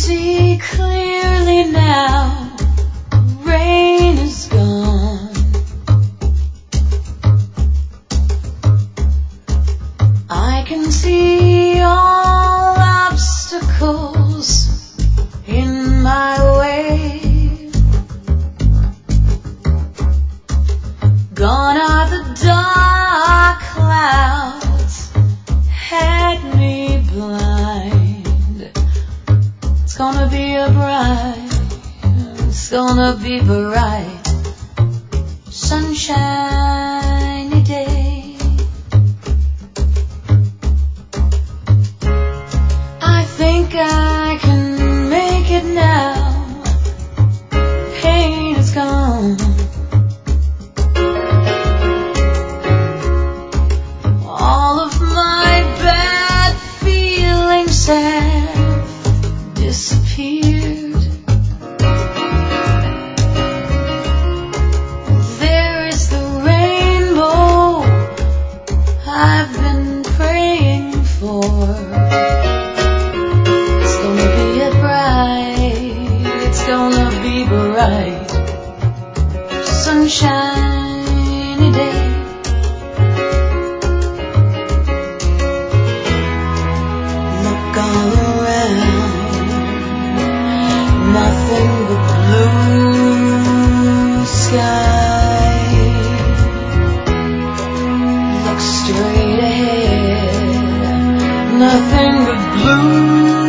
see clearly now. Rain is gone. I can see all obstacles in my way. Gone are the dark clouds, had me blind. It's gonna be a bright, sunshiny day. I think I can make it now. Pain is gone. All of my bad feelings have disappeared. There is the rainbow I've been praying for. It's gonna be bright, sunshiny day. Look all around, nothing but blue sky. Look straight ahead, nothing but blue